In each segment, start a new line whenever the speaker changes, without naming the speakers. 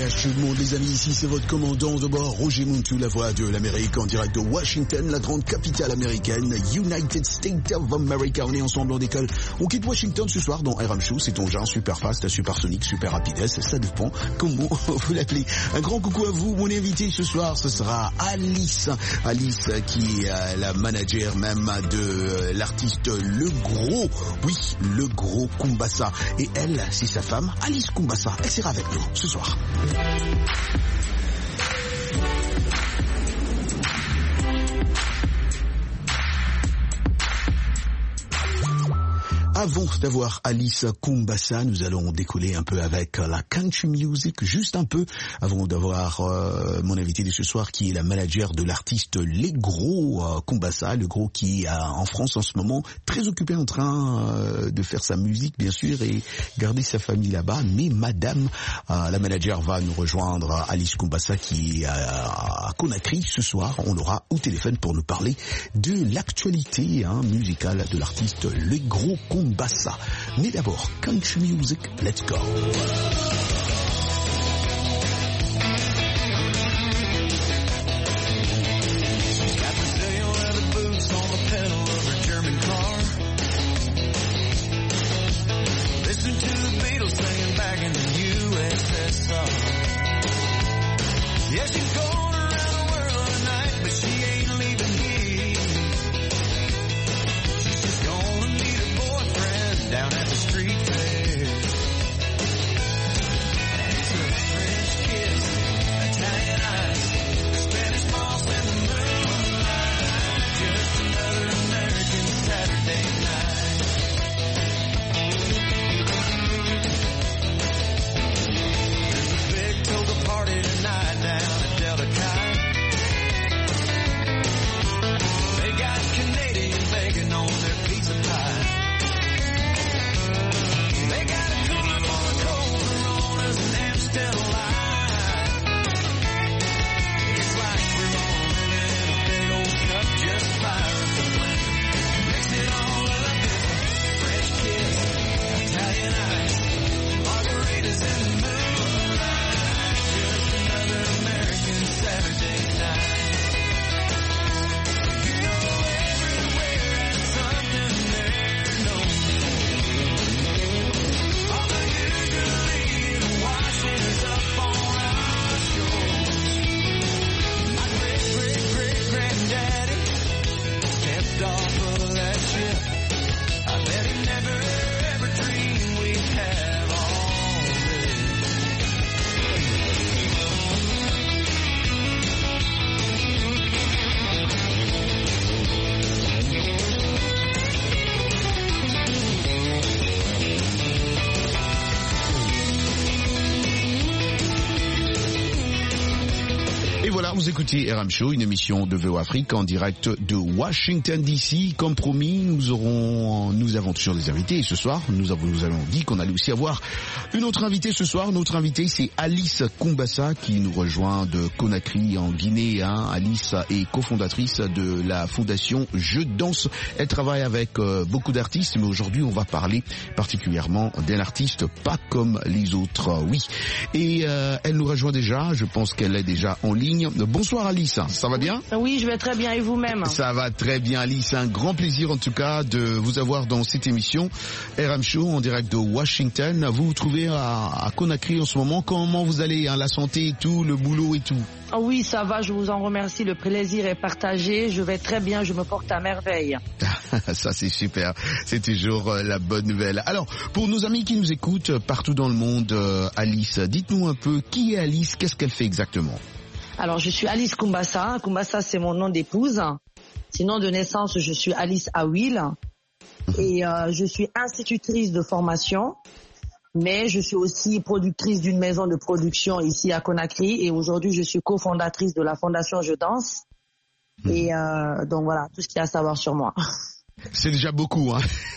tout le monde, les amis, ici c'est votre commandant de bord, Roger Muntu, la voix de l'Amérique, en direct de Washington, la grande capitale américaine, United States of America. On est ensemble, on décolle. On quitte Washington ce soir dans RM Show, c'est ton genre super fast, super sonique, super rapide, ça dépend comment vous l'appelez. Un grand coucou à vous, mon invité ce soir, ce sera Alice. Alice qui est la manager même de l'artiste Le Gros, oui, Le Gros Kumbassa. Et elle, c'est sa femme, Alice Kumbassa. Elle sera avec nous ce soir. Avant d'avoir Alice Kumbassa, nous allons décoller un peu avec la country music, juste un peu, avant d'avoir mon invité de ce soir qui est la manager de l'artiste Les Gros Kumbassa, Le Gros qui est en France en ce moment, très occupé en train de faire sa musique bien sûr et garder sa famille là-bas, mais madame, la manager va nous rejoindre, Alice Kumbassa qui est à Conakry ce soir, on l'aura au téléphone pour nous parler de l'actualité musicale de l'artiste Les Gros Kumbassa. Mais d'abord, country music, let's go. Vous écoutez RM Show, une émission de VO Afrique en direct de Washington DC. Comme promis, nous avons toujours des invités et ce soir, nous avons dit qu'on allait aussi avoir une autre invitée ce soir. Notre invitée, c'est Alice Kumbassa qui nous rejoint de Conakry en Guinée. Alice est cofondatrice de la fondation Je Danse. Elle travaille avec beaucoup d'artistes, mais aujourd'hui, on va parler particulièrement d'un artiste pas comme les autres. Oui. Et elle nous rejoint déjà. Je pense qu'elle est déjà en ligne. Bonsoir Alice, ça va bien?
Oui, je vais très bien et vous-même?
Ça va très bien Alice, un grand plaisir en tout cas de vous avoir dans cette émission RM Show en direct de Washington. Vous vous trouvez à Conakry en ce moment, comment vous allez, la santé et tout, le boulot et tout?
Oui, ça va, je vous en remercie, le plaisir est partagé, je vais très bien, je me porte à merveille.
Ça c'est super, c'est toujours la bonne nouvelle. Alors, pour nos amis qui nous écoutent partout dans le monde, Alice, dites-nous un peu qui est Alice, qu'est-ce qu'elle fait exactement?
Alors, je suis Alice Kumbassa. Kumbassa, c'est mon nom d'épouse. Sinon, de naissance, je suis Alice Awil. Et je suis institutrice de formation. Mais je suis aussi productrice d'une maison de production ici à Conakry. Et aujourd'hui, je suis cofondatrice de la fondation Je Danse. Et donc voilà, tout ce qu'il y a à savoir sur moi.
C'est déjà beaucoup, hein.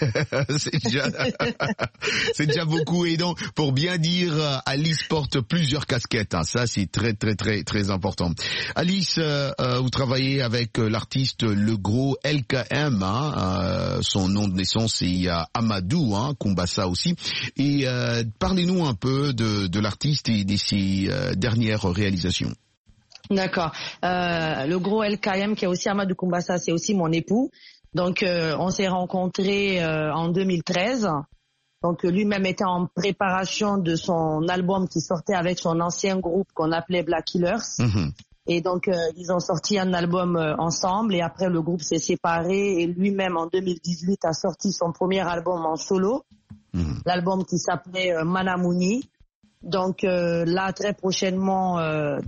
C'est déjà beaucoup. Et donc, pour bien dire, Alice porte plusieurs casquettes, hein. Ça, c'est très, très, très, très important. Alice, vous travaillez avec l'artiste Le Gros LKM, hein. Son nom de naissance, c'est Amadou, hein, Kumbassa aussi. Et parlez-nous un peu de l'artiste et de ses dernières réalisations.
D'accord. Le Gros LKM, qui est aussi Amadou Kumbassa, c'est aussi mon époux. Donc, on s'est rencontrés en 2013. Donc, lui-même était en préparation de son album qui sortait avec son ancien groupe qu'on appelait Black Killers. Mm-hmm. Et donc, ils ont sorti un album ensemble. Et après, le groupe s'est séparé. Et lui-même, en 2018, a sorti son premier album en solo. Mm-hmm. L'album qui s'appelait Manamuni. Donc là, très prochainement,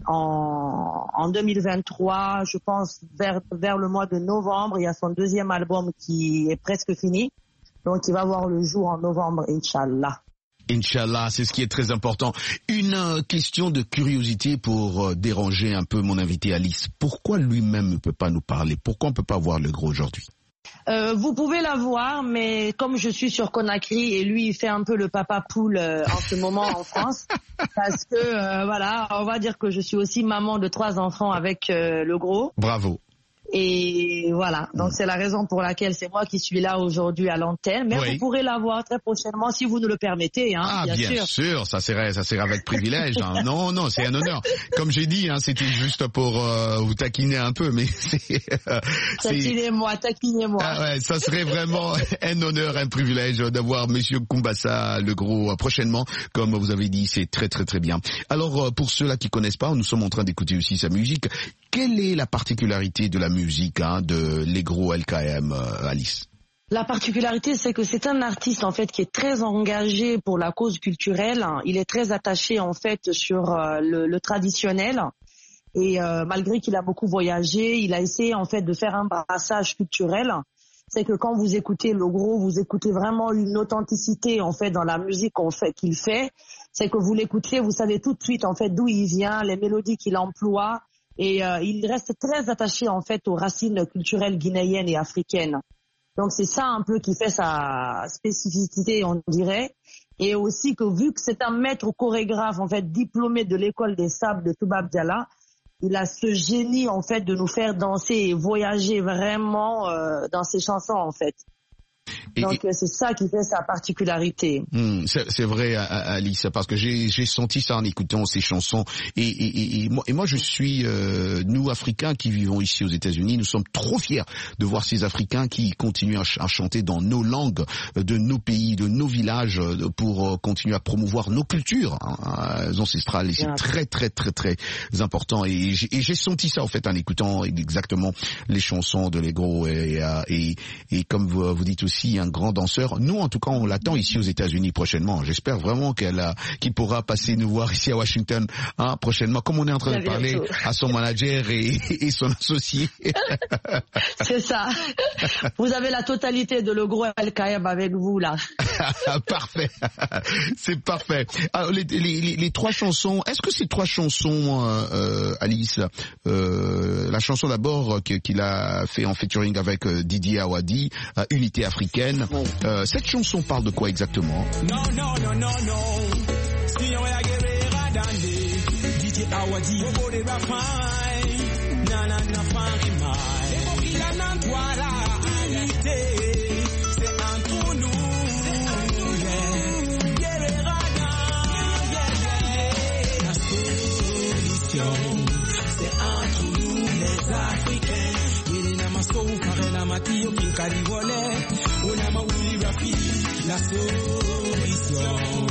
en 2023, je pense vers le mois de novembre, il y a son deuxième album qui est presque fini. Donc il va voir le jour en novembre, Inch'Allah.
Inch'Allah, c'est ce qui est très important. Une question de curiosité pour déranger un peu mon invité Alice. Pourquoi lui-même ne peut pas nous parler? Pourquoi on ne peut pas voir Le Gros aujourd'hui?
Vous pouvez la voir, mais comme je suis sur Conakry et lui il fait un peu le papa poule en ce moment en France, parce que voilà, on va dire que je suis aussi maman de 3 enfants avec Le Gros.
Bravo.
Et voilà, donc c'est la raison pour laquelle c'est moi qui suis là aujourd'hui à l'antenne, mais oui. Vous pourrez la voir très prochainement si vous nous le permettez, hein.
Ah, bien sûr, ça serait avec privilège, hein. Non, c'est un honneur. Comme j'ai dit, hein, c'était juste pour vous taquiner un peu, mais
taquinez-moi.
Ah ouais, ça serait vraiment un honneur, un privilège d'avoir Monsieur Kumbassa Le Gros prochainement, comme vous avez dit, c'est très très très bien. Alors pour ceux-là qui connaissent pas, nous sommes en train d'écouter aussi sa musique. Quelle est la particularité de la musique, hein, de Les Gros LKM, Alice?
La particularité, c'est que c'est un artiste en fait qui est très engagé pour la cause culturelle. Il est très attaché en fait sur le traditionnel. Et malgré qu'il a beaucoup voyagé, il a essayé en fait de faire un brassage culturel. C'est que quand vous écoutez Le Gros, vous écoutez vraiment une authenticité en fait dans la musique qu'il fait. C'est que vous l'écoutez, vous savez tout de suite en fait d'où il vient, les mélodies qu'il emploie. Et il reste très attaché en fait aux racines culturelles guinéennes et africaines. Donc c'est ça un peu qui fait sa spécificité, on dirait. Et aussi que vu que c'est un maître chorégraphe en fait diplômé de l'école des sables de Toubab Diala, il a ce génie en fait de nous faire danser et voyager vraiment dans ses chansons en fait. Donc c'est ça qui fait sa particularité.
C'est vrai, Alice, parce que j'ai senti ça en écoutant ces chansons. Et moi je suis, nous Africains qui vivons ici aux États-Unis, nous sommes trop fiers de voir ces Africains qui continuent à chanter dans nos langues, de nos pays, de nos villages, pour continuer à promouvoir nos cultures ancestrales. Et c'est très très très très important. Et j'ai senti ça en fait en écoutant exactement les chansons de Les Gros. Et comme vous dites aussi, un grand danseur. Nous, en tout cas, on l'attend ici aux États-Unis prochainement. J'espère vraiment qu'il pourra passer nous voir ici à Washington, hein, prochainement, comme on est en train de parler à son manager et son associé.
C'est ça. Vous avez la totalité de Le Gros LKM avec vous, là.
Parfait. C'est parfait. Alors, les 3 chansons, est-ce que ces 3 chansons, Alice, la chanson d'abord qu'il a fait en featuring avec Didier Awadi, Unité africaine, cette chanson parle de quoi exactement?
La solution,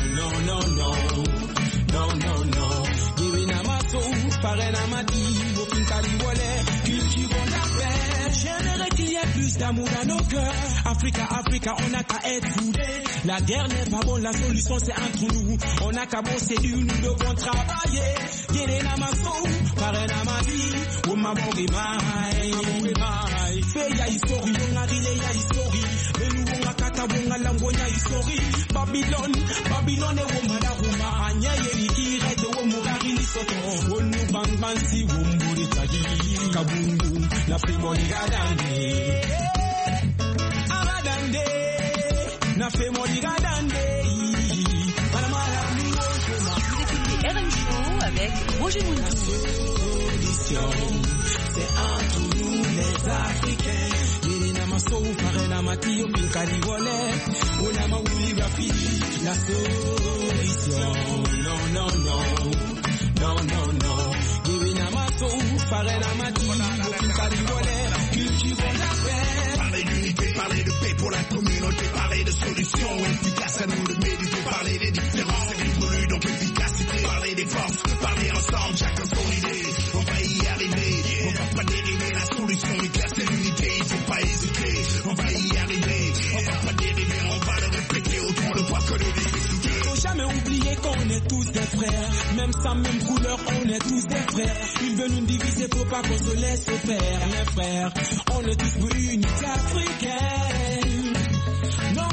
non. Giving a maso, parena madi, aucune caliwole, cultivons la paix. J'aimerais qu'il y ait plus d'amour dans nos cœurs. Africa, on n'a qu'à être soudés. La guerre n'est pas bonne, la solution c'est entre nous. On n'a qu'à bosser dur, nous devons travailler. Giving a maso, parena madi, ou ma bonne mai. Fais ya histoire, on a rilé ya histoire. Bunga langonya histori Babylon e womana woma anya yeri ire de womugari ni soto wonu bangbansi womburi tagi kabungu la primoni gadande Yandé, n'a fait mon ligadandé.
Écoutez RM Show avec Roger Moulin.
C'est entre nous les Africains. So parena matio pinkari wole una mauli rapi la solution no givina maso parena matio pinkari wole cultivons la paix.
Parler d'unité, parler de paix pour la communauté, parler de solutions efficaces à nous de méditer, parler des différences révolues donc efficacité, parler des forces, parler ensemble chacun son idée, on va y arriver, on va pas dériver, la solution est claire, c'est l'unité, il faut pas hésiter. On va y arriver, on va pas dériver, on va le répéter autant de fois que de diversité.
Faut jamais oublier qu'on est tous des frères, même sans même couleur, on est tous des frères. Ils veulent nous diviser, faut pas qu'on se laisse faire, les frères. On est tous pour unité africaine. Non,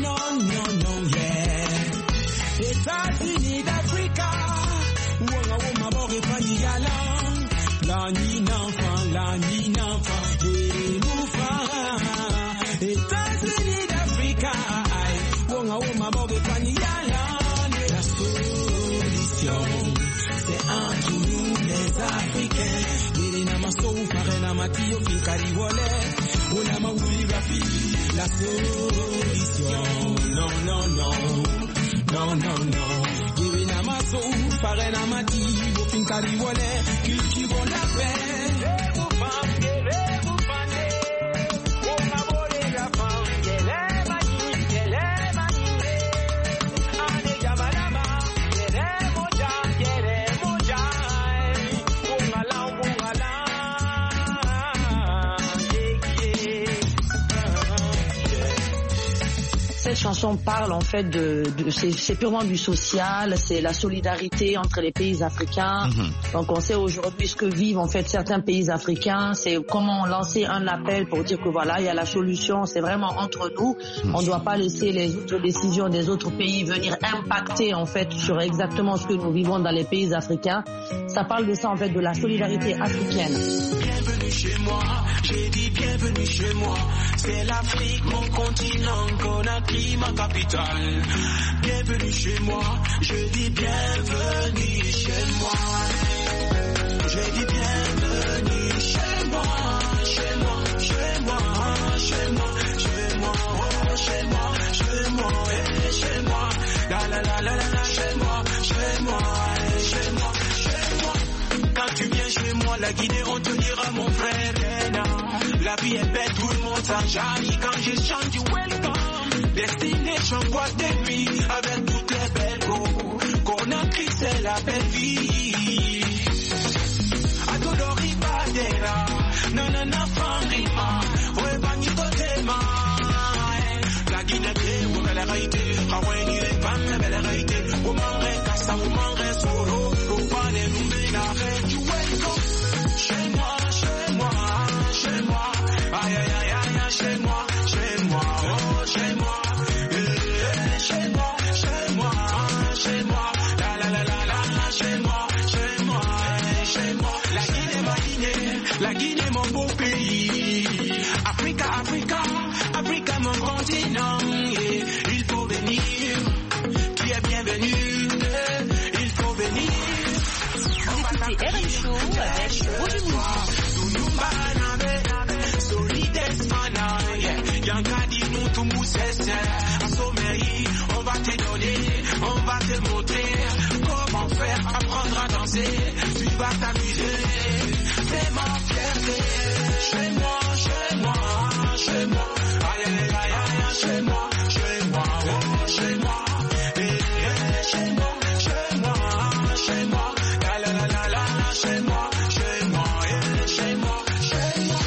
yeah. États-Unis d'Africa, ouah, ma mort est pas yalang. La nina enfant, et nous États-Unis d'Africa, ma mort est pas la solution, c'est entre nous les Africains. Irina Maso, Parena Matio, Finkari Wole, Unama Wuli Rapi, la solution, non. Irina Maso, Parena Matio, Finkari Wole, cultivons la paix.
Cette chanson parle en fait c'est purement du social, c'est la solidarité entre les pays africains. Donc on sait aujourd'hui ce que vivent en fait certains pays africains, c'est comment lancer un appel pour dire que voilà, il y a la solution, c'est vraiment entre nous. On ne doit pas laisser les autres décisions des autres pays venir impacter en fait sur exactement ce que nous vivons dans les pays africains. Ça parle de ça en fait, de la solidarité africaine.
Bienvenue chez moi, j'ai dit bienvenue chez moi. C'est l'Afrique, mon continent, Conakry, ma capitale. Bienvenue chez moi, je dis bienvenue chez moi. Je dis bienvenue chez moi, chez moi, chez moi, chez moi, chez moi, oh, chez moi, chez moi, chez moi. La la la la la, chez moi, chez moi, chez moi, chez moi. Quand tu viens chez moi, la Guinée, on te dira mon frère. La vie est belle, tout le monde s'enjaille quand je chante du welcome. Destination Guadeloupe avec toutes les belles go. Conakry, c'est la belle vie. Adodori Badera, nanana Fandrima, Ouébani Totema. La Guinée, vous belle réalité. Hawaii, les femmes, la belle réalité. Vous mangerez Kassa, vous mangerez Soro. Vous prenez nous ménarez du welcome. Chez moi, chez moi, chez moi. Aïe, aïe, aïe, aïe, chez moi, chez moi, oh, chez moi. Chez moi, chez moi, chez moi. La la la la la, chez moi, chez moi, chez moi. La Guinée, ma Guinée, la Guinée, mon beau pays. Africa, Africa, Africa, mon continent. Il faut venir, tu es bienvenu. Il faut venir.
Vous écoutez RM Show avec Roger Moulin.
On va te donner, on va te montrer comment faire, apprendre à danser. Tu vas t'amuser, c'est ma fierté. Chez moi, chez moi, chez moi. Aïe, aïe, aïe, aïe, chez moi, chez moi, oh, chez moi. Chez moi, chez moi, chez moi. La la la la la, chez moi, chez moi, chez moi, chez moi.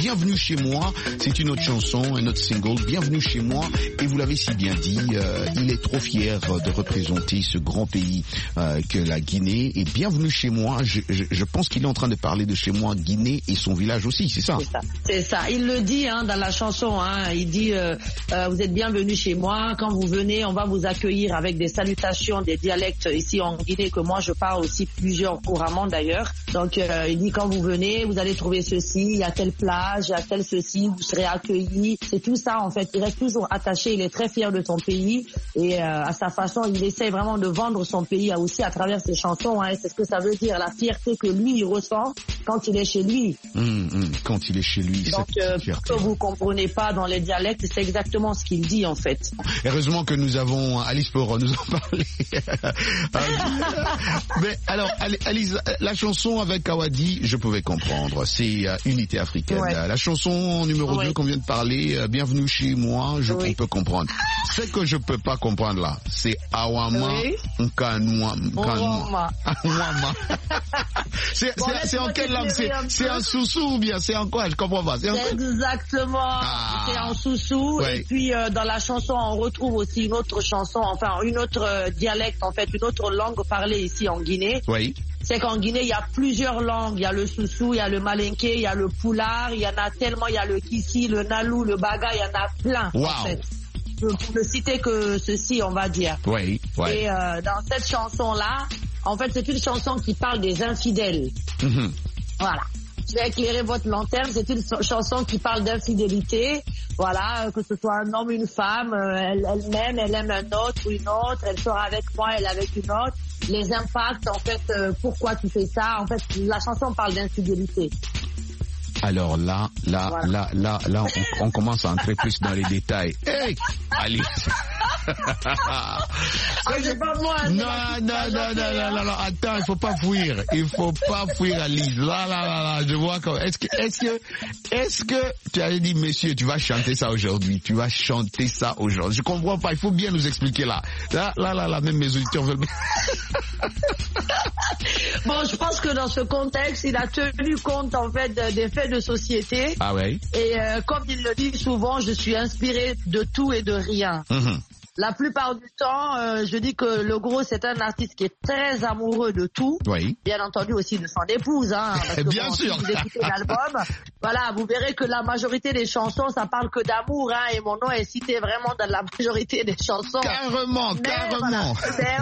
Bienvenue chez moi, c'est une autre chanson, un autre single, Bienvenue chez moi, et vous l'avez si bien dit, il est trop fier de représenter ce grand pays que la Guinée, et bienvenue chez moi, je pense qu'il est en train de parler de chez moi, Guinée et son village aussi, c'est ça?
C'est ça, il le dit dans la chanson, il dit vous êtes bienvenus chez moi, quand vous venez, on va vous accueillir avec des salutations, des dialectes ici en Guinée, que moi je parle aussi plusieurs couramment d'ailleurs. Donc il dit quand vous venez, vous allez trouver ceci, il y a telle plage, il y a tel ceci, vous serez accueillis. C'est tout ça en fait. Il reste toujours attaché, il est très fier de son pays et à sa façon, il essaie vraiment de vendre son pays aussi à travers ses chansons. C'est ce que ça veut dire, la fierté que lui il ressent quand il est chez lui.
Quand il est chez lui.
Donc pour que vous comprenez pas dans les dialectes, c'est exactement ce qu'il dit en fait.
Heureusement que nous avons Alice pour nous en parler. Mais alors Alice, la chanson avec Awadi, je pouvais comprendre, c'est Unité africaine. Ouais. La chanson numéro 2 qu'on vient de parler, Bienvenue chez moi, on peut comprendre. Ce que je peux pas comprendre là, c'est Awama Nkanwa. C'est en quelle langue? C'est en soussou ou bien c'est en quoi? Je comprends pas.
Exactement. C'est en soussou. Et puis dans la chanson, on retrouve aussi une autre chanson, enfin une autre dialecte en fait, une autre langue parlée ici en Guinée.
Oui.
C'est qu'en Guinée, il y a plusieurs langues. Il y a le soussou, il y a le malinké, il y a le poulard, il y en a tellement, il y a le kissi, le nalou, le baga, il y en a plein.
Wow.
En fait. Pour ne citer que ceci, on va dire.
Oui.
Et dans cette chanson-là, en fait, c'est une chanson qui parle des infidèles. Voilà. Je vais éclairer votre lanterne. C'est une chanson qui parle d'infidélité. Voilà, que ce soit un homme, une femme, elle m'aime, elle aime un autre ou une autre, elle sort avec moi, elle avec une autre. Les impacts, en fait, pourquoi tu fais ça? En fait, la chanson parle d'infidélité.
Alors là, on commence à entrer plus dans les détails. Hey, Alice.
C'est pas moi.
Non, attends, il faut pas fuir, Alice. Là, je vois comme, est-ce que tu avais dit, monsieur, tu vas chanter ça aujourd'hui, je comprends pas, il faut bien nous expliquer là, même mes auditeurs veulent.
Bon, je pense que dans ce contexte, il a tenu compte, en fait, des faits de société.
Ah ouais.
Et comme il le dit souvent, je suis inspiré de tout et de rien. La plupart du temps, je dis que le gros, c'est un artiste qui est très amoureux de tout.
Oui.
Bien entendu aussi de son épouse. Parce que
bien sûr.
Si vous écoutez l'album, voilà, vous verrez que la majorité des chansons, ça parle que d'amour. Et mon nom est cité vraiment dans la majorité des chansons.
Carrément.
Voilà.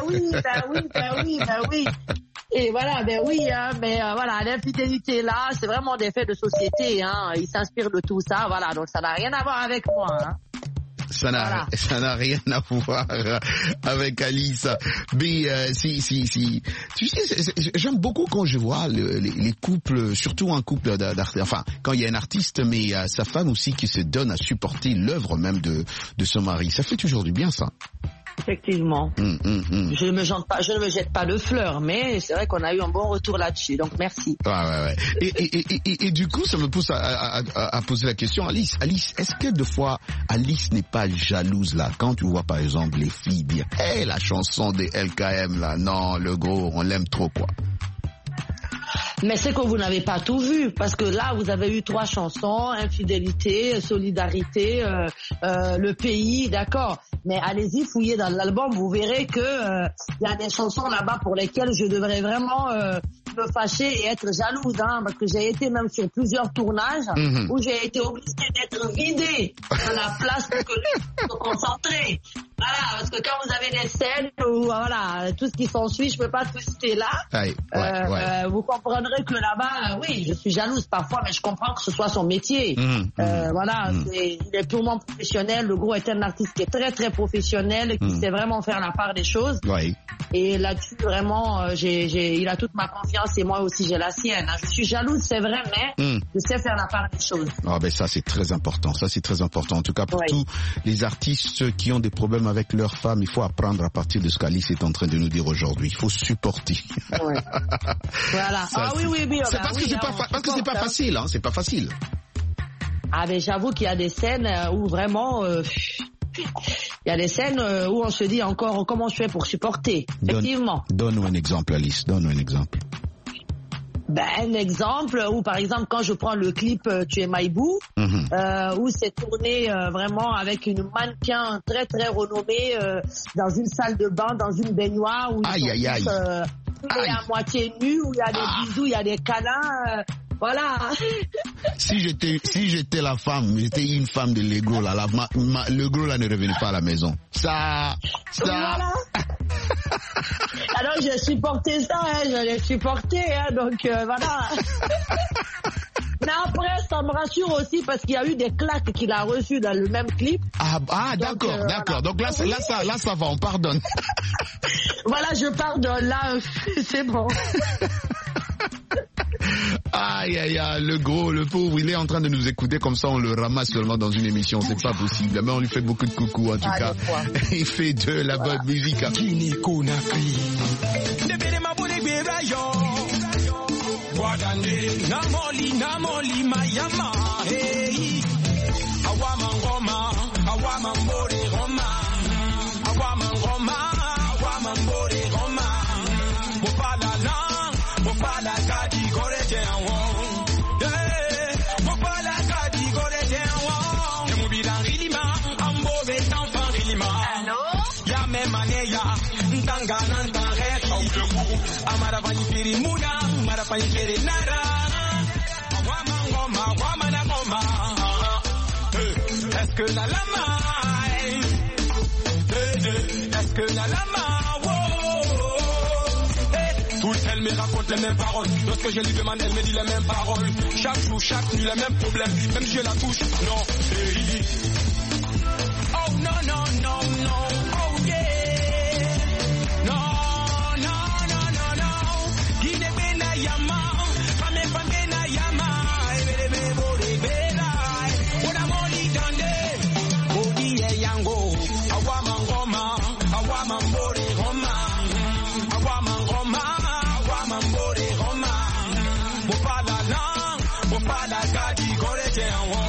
Ben oui. Et voilà, voilà, l'infidélité là, c'est vraiment des faits de société. Il s'inspire de tout ça. Voilà, donc ça n'a rien à voir avec moi.
Ça n'a rien à voir avec Alice. Mais si. Tu sais, j'aime beaucoup quand je vois les couples, surtout un couple d'artistes. Enfin, quand il y a un artiste, mais sa femme aussi qui se donne à supporter l'œuvre même de son mari. Ça fait toujours du bien, ça.
Effectivement. Je ne me jette pas de fleurs, mais c'est vrai qu'on a eu un bon retour là-dessus, donc merci.
Ouais. Et du coup, ça me pousse à poser la question, Alice, est-ce que des fois, Alice n'est pas jalouse là, quand tu vois par exemple les filles dire, la chanson des LKM là, non, le gros, on l'aime trop quoi.
Mais c'est que vous n'avez pas tout vu, parce que là, vous avez eu 3 chansons, infidélité, solidarité, le pays, d'accord. Mais allez-y, fouillez dans l'album, vous verrez que y a des chansons là-bas pour lesquelles je devrais vraiment me fâcher et être jalouse, parce que j'ai été même sur plusieurs tournages où j'ai été obligée d'être vidée à la place pour que je me concentrer. Voilà, parce que quand vous avez des scènes où, voilà, tout ce qui s'ensuit, je peux pas tout citer là. Vous comprendrez que là-bas, oui, je suis jalouse parfois, mais je comprends que ce soit son métier. Voilà, il est purement professionnel. Le gros est un artiste qui est très, très professionnel, qui sait vraiment faire la part des choses. Et là-dessus, vraiment, il a toute ma confiance et moi aussi, j'ai la sienne. Je suis jalouse, c'est vrai, mais je sais faire la part des choses.
Ah ben ça, c'est très important. En tout cas, pour tous les artistes qui ont des problèmes avec leur femme, il faut apprendre à partir de ce qu'Alice est en train de nous dire aujourd'hui. Il faut supporter.
Voilà.
Ça,
oui.
C'est parce que c'est pas facile, c'est pas facile.
Ah mais j'avoue qu'il y a des scènes où vraiment... il y a des scènes où on se dit encore comment je fais pour supporter. Effectivement.
Donne-nous un exemple, Alice. Donne-nous un exemple.
Un exemple où, par exemple, quand je prends le clip Tu es Maïbou, où c'est tourné vraiment avec une mannequin très très renommée dans une salle de bain, dans une baignoire où ils sont tous à moitié nus, où il y a des bisous, il y a des câlins. Voilà.
Si j'étais la femme, j'étais une femme de Legros là, le gros là ne revenait pas à la maison. Ça.
Voilà. Alors j'ai supporté ça, je l'ai supporté, donc voilà. Mais après, ça me rassure aussi parce qu'il y a eu des claques qu'il a reçues dans le même clip.
D'accord. Voilà. Donc là, ça va, on pardonne.
Voilà, je pardonne, là, c'est bon.
Aïe, le gros, le pauvre, il est en train de nous écouter comme ça, on le ramasse seulement dans une émission, c'est pas possible. Mais on lui fait beaucoup de coucou en tout cas. Il fait de la bonne musique.
Est-ce que la lama, est-ce que la lama, tout elle me raconte les mêmes paroles. Lorsque je lui demande, elle me dit les mêmes paroles. Chaque jour, chaque nuit, les mêmes problèmes. Même si je la touche, non. Oh non, non, non, non. Oh yeah. Non, non, non, non, non. Guinée Bena Yama. Fame Fangena Yama. Ebebe Bore Bela. Oda Moli Dande. Bodi Yango. Awama Ngoma. Awama Mbore Roma. Awama Ngoma. Awama Mbore Roma. Mopala Lang. Mopala Kadi Gore Jeanwo.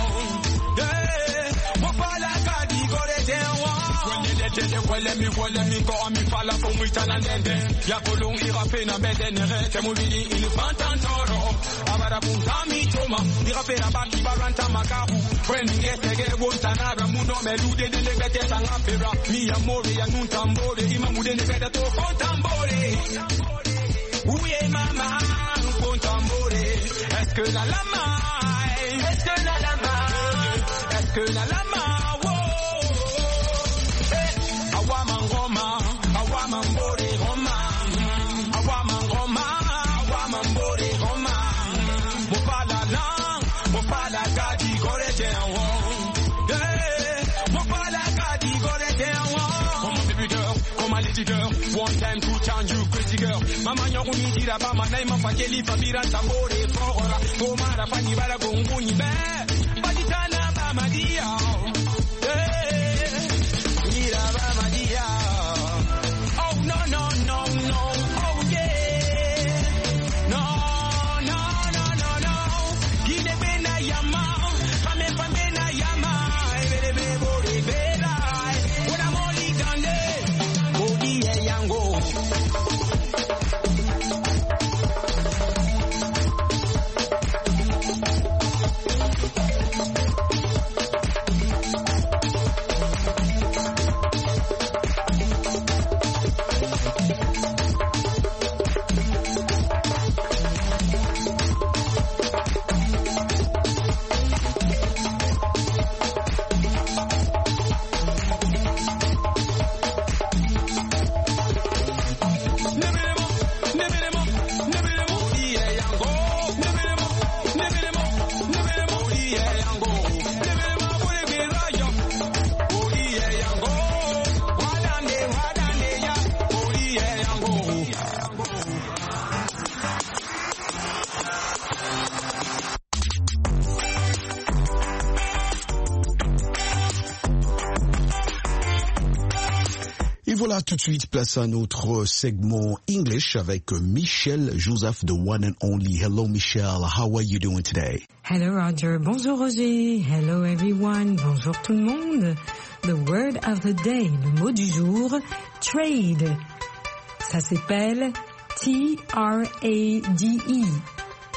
Let me go on me falla from which and then ya polong irape na bedene te muvili il fantantoro abara punta mi toma irape na baki baranta makabu when get ge wonta na muno melude de bete sanga pera mi amore ya nuntambore imamude ne bete to fontambore ouye mama fontambore est-ce que la lama est-ce que la lama est-ce que la lama one time to change you crazy girl mama nyoku ni dira ba manai mafakeli fabira tambore fora tomara fani bala gonguni be baditana ba madia dira ba madia oh no no no no oh yeah no no no no no gine bena yama fame na yama ebebe bore bela ona moli dande yango
Voilà, tout de suite, place à notre segment English avec Michelle Joseph, the one and only. Hello, Michelle. How are you doing today?
Hello, Roger. Bonjour, Roger. Hello, everyone. Bonjour, tout le monde. The word of the day, le mot du jour, trade. Ça s'appelle T-R-A-D-E.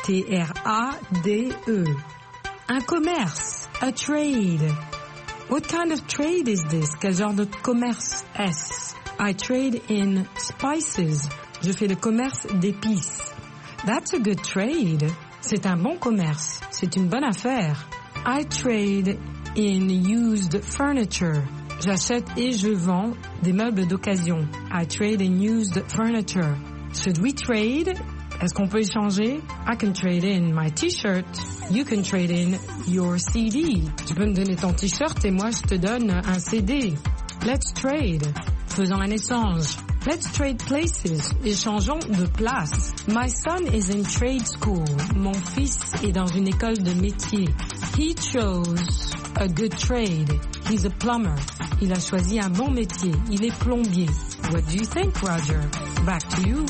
T-R-A-D-E. Un commerce, a trade. What kind of trade is this? Quel genre de commerce est-ce? I trade in spices. Je fais le commerce d'épices. That's a good trade. C'est un bon commerce. C'est une bonne affaire. I trade in used furniture. J'achète et je vends des meubles d'occasion. I trade in used furniture. Should we trade? Est-ce qu'on peut échanger? I can trade in my t-shirt. You can trade in your CD. Tu peux me donner ton t-shirt et moi je te donne un CD. Let's trade. Faisons un échange. Let's trade places. Échangeons de place. My son is in trade school. Mon fils est dans une école de métier. He chose a good trade. He's a plumber. Il a choisi un bon métier. Il est plombier. What do you think, Roger? Back to you.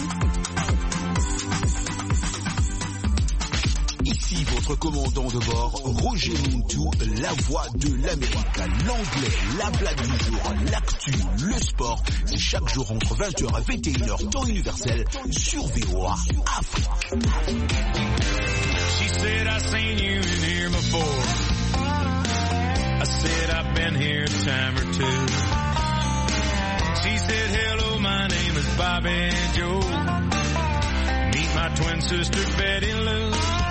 Ici votre commandant de bord, Roger Muntu, la voix de l'Amérique, l'anglais, la blague du jour, l'actu, le sport. C'est chaque jour entre 20h et 21h, temps universel, sur VOA Afrique.
She said, I seen you in here before. I said, I've been here a time or two. She said, hello, my name is Bobby Joe. Meet my twin sister, Betty Lou.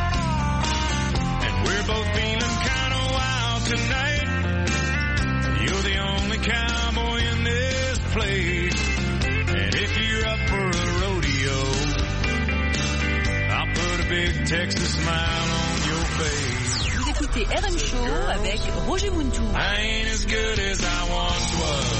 We're both feeling kind of wild tonight. You're the only cowboy in this place. And if you're up for a rodeo, I'll put a big Texas smile on your face.
Vous écoutez RM Show avec Roger Muntu.
I ain't as good as I once was.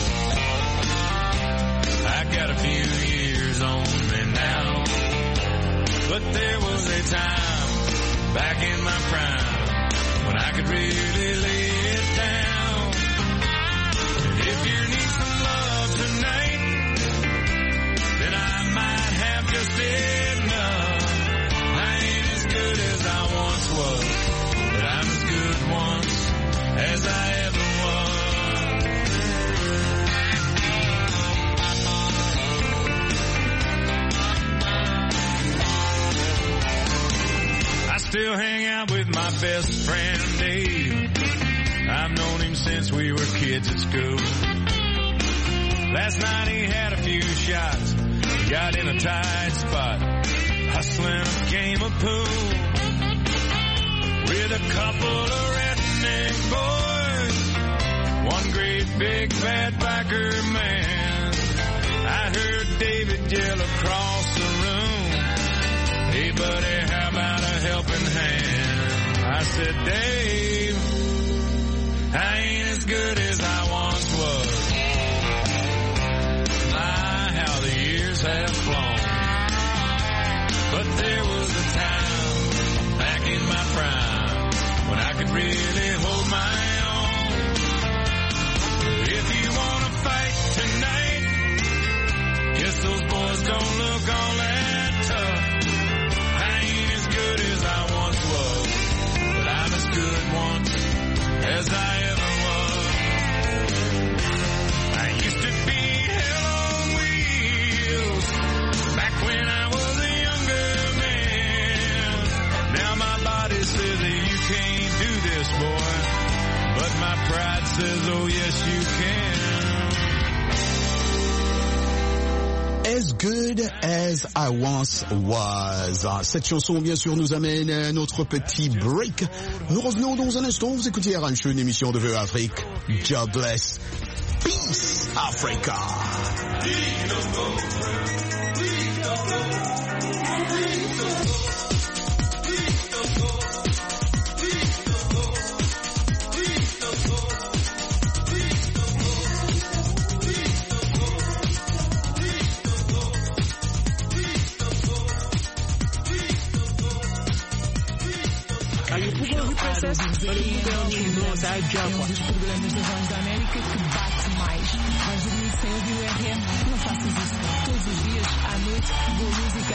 I got a few years on me now. But there was a time back in my prime when I could really lay it down. And if you need some love tonight, then I might have just enough. I ain't as good as I once was, but I'm as good once as I ever was. I still hang out with my best friend Dave. I've known him since we were kids at school. Last night he had a few shots, got in a tight spot, hustling a game of pool with a couple of redneck boys, one great big bad biker man. I heard David yell across the room, hey buddy, how about a helping hand? I said, Dave, I ain't as good as I once was. My, how the years have flown. But there was a time back in my prime when I could really hold my own. If you want to fight tonight, guess those boys don't look all that tough. As I ever was. I used to be hell on wheels back when I was a younger man. Now my body says that you can't do this, boy, but my pride says, oh yes you can.
As Good As I Once Was. Cette chanson, bien sûr, nous amène à notre petit break. Nous revenons dans un instant. Vous écoutez RM Show, une émission de VOA Afrique. God bless. Peace, Africa.
É dos programas da Voz da América que bate mais. Vais dormir sem ouvir o RM? Não faças isso. Todos os dias, à noite, boa música.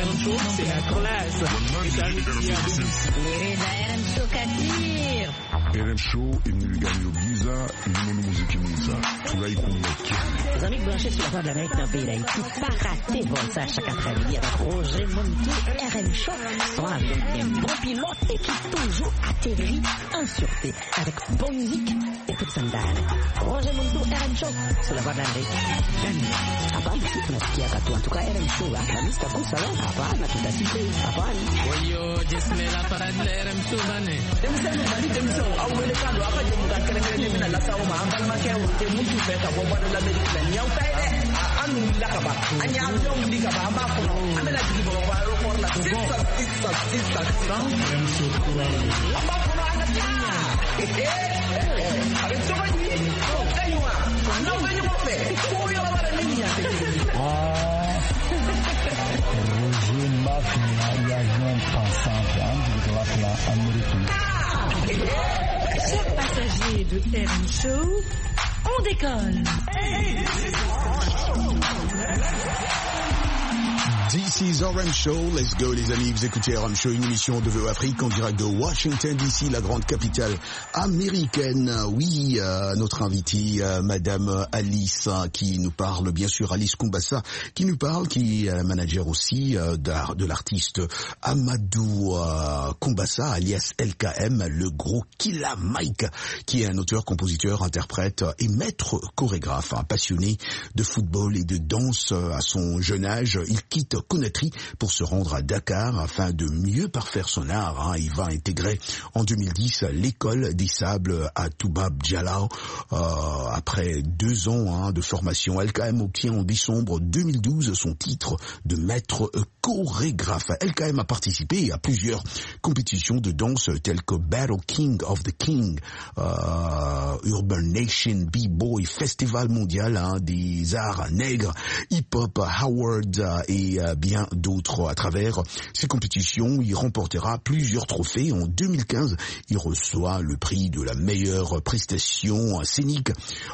C'est la classe.
Les RM Show Catir.
RM Show imulingani ubiza inono muziki mwiza turayikumbuka.
Les amis branchés sur la voie de l'Amérique dans le pays d'Haïti, pas rater votre ça chaque après-midi avec Roger Montou, RM Show, sont avec des bons pilotes et qui toujours atterrit en sûreté avec bonne musique et toute sandale. Roger Montou, RM Show, sur la voie de l'Amérique. Hapa tunasikia katu, en tout cas RM Show, la lista kusa hapana, tutasikia hapana.
Oyo, jesmela para RM Show bane.
Demsenu bani demso, au wele kando hapa jumuka kene mina lasa o mahambal makia wote mutu feka kwa bwana la Amerika ni au kaide anu lakaba anya au ndikaba amba ko amela dikibo kwa aeroport la sista amba ko ana tia avec ça ni kaiwa non venyo mofe ko yo wala nini ya
Roger Maf ni avion pensant de la plan américain.
Chers passagers de RM Show, on décolle.
This is RM Show, let's go les amis, vous écoutez RM Show, une émission de VO Afrique en direct de Washington DC, la grande capitale américaine. Oui, notre invitée, Madame Alice, qui nous parle, bien sûr, Alice Kumbassa, qui nous parle, qui est la manager aussi de l'artiste Amadou Kumbassa, alias LKM, le gros Killa Mike, qui est un auteur, compositeur, interprète et maître chorégraphe, passionné de football et de danse à son jeune âge. Il quitte Conakry pour se rendre à Dakar afin de mieux parfaire son art. Il va intégrer en 2010 l'école des sables à Toubab Diallo. Après 2 ans de formation, LKM obtient en décembre 2012 son titre de maître chorégraphe. LKM a participé à plusieurs compétitions de danse telles que Battle King of the King, Urban Nation B-Boy, Festival mondial des arts nègres, Hip Hop Awards et bien d'autres. À travers ces compétitions, il remportera plusieurs trophées. En 2015, il reçoit le prix de la meilleure prestation scénique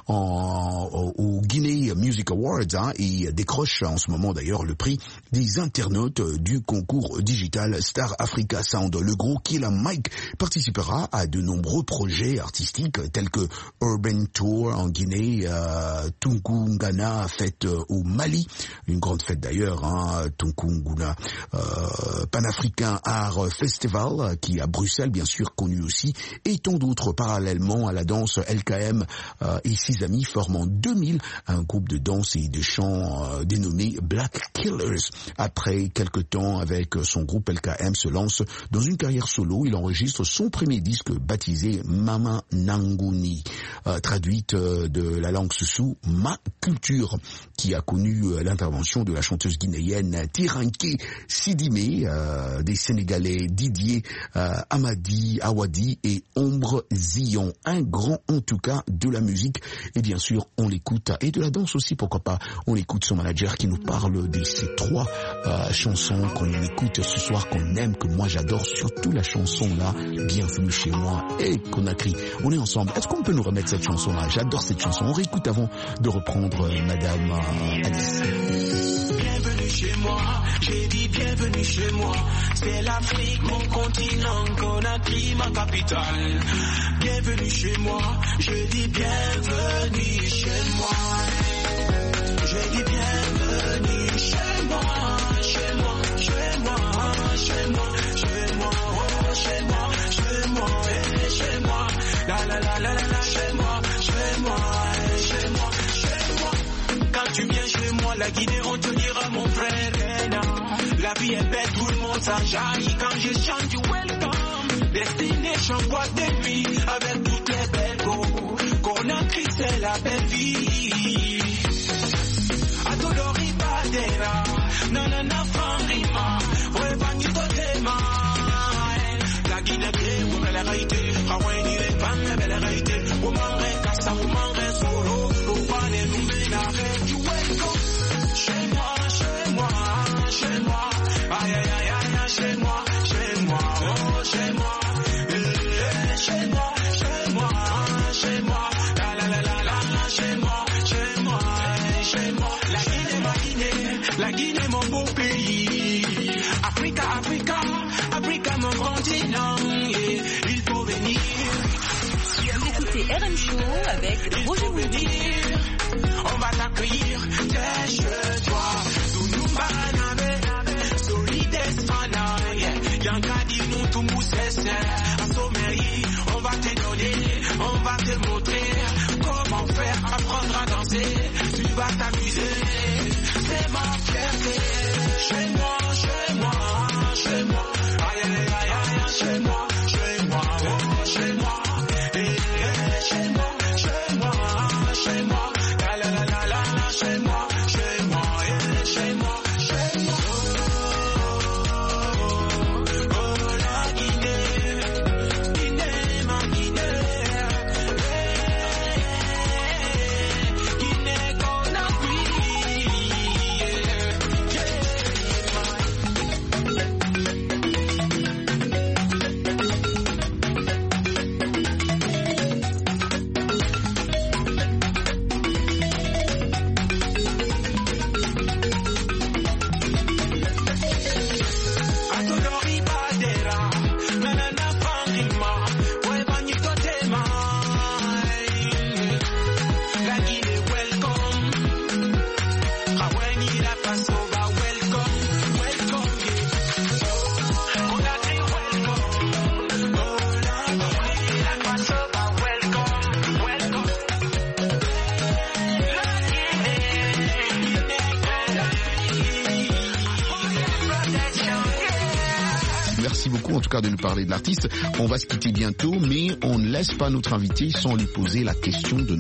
au Guinea Music Awards et décroche en ce moment d'ailleurs le prix des internautes du concours digital Star Africa Sound. Le gros Killa Mike participera à de nombreux projets artistiques tels que Urban Tour en Guinée, Tunkungana fête au Mali, une grande fête d'ailleurs, Tunkunguna, Panafricain Art Festival qui est à Bruxelles bien sûr connu aussi, et tant d'autres. Parallèlement à la danse, LKM et ses amis forment en 2000 un groupe de danse et de chant dénommé Black Killers. Après quelques temps avec son groupe, LKM se lance dans une carrière solo. Il enregistre son premier disque baptisé Mama Nanguni, traduite de la langue Soussou, Ma Culture, qui a connu l'intervention de la chanteuse guinéenne Tiranké Sidimé, des Sénégalais Didier Amadi Awadi et Ombre Zion. Un grand en tout cas de la musique, et bien sûr on l'écoute, et de la danse aussi, pourquoi pas. On écoute son manager qui nous parle de ces 3 chansons qu'on écoute ce soir, qu'on aime, que moi j'adore, surtout la chanson là, Bienvenue chez moi et Conakry. On est ensemble. Est-ce qu'on peut nous remettre cette chanson là? J'adore cette chanson. On réécoute avant de reprendre Madame Alice.
Bienvenue chez moi, j'ai dit bienvenue chez moi. C'est l'Afrique, mon continent, Conakry, ma capitale. Bienvenue chez moi, je dis bienvenue chez moi. Je dis bienvenue chez moi, chez moi, chez moi, chez moi, chez moi, oh, chez moi, chez moi, chez moi, la la la la la, chez moi, chez moi, chez moi, chez moi. Quand tu viens chez moi, la Guinée, on te dira mon frère. La vie est belle, tout le monde s'enjaille quand je chante du welcome. Destination boîte de nuit avec toutes les belles go. Conakry, c'est la belle vie. Atodori Badera, nanana Fangrima, Rebanito Tema. La Guinée, vous belle réalité. Hawaii, les femmes, belle réalité. Vous m'en Kassa, vous m'en solo. Vous parlez, nous ménagez du welcome. Chez moi, chez moi, chez moi. Aïe, aïe, aïe, aïe, chez moi, chez moi, oh, chez moi. Chez moi, chez moi, chez moi. La la la la la, chez moi, chez moi, chez moi. La Guinée, ma Guinée, la Guinée, mon beau pays. Africa, Africa, Africa, mon continent. Il faut venir
RM Show avec Roger Moudi.
On va t'accueillir dès chez toi. Nous banane, solides fana. Yanka dit nous tout moussesse. À sommeil, on va te donner, on va te montrer comment faire, apprendre à danser. Tu vas t'amuser, c'est ma fierté. Chez moi, chez moi, chez moi. Aïe, aïe, aïe, aïe, chez moi, chez moi, oh, chez moi. Chez moi, chez moi, chez moi. La la la la la, chez moi, chez moi, chez moi, chez moi. Oh, la Guinée, Guinée, ma Guinée. Guinée Conakry.
Merci beaucoup en tout cas de nous parler de l'artiste. On va se quitter bientôt, mais on ne laisse pas notre invité sans lui poser la question de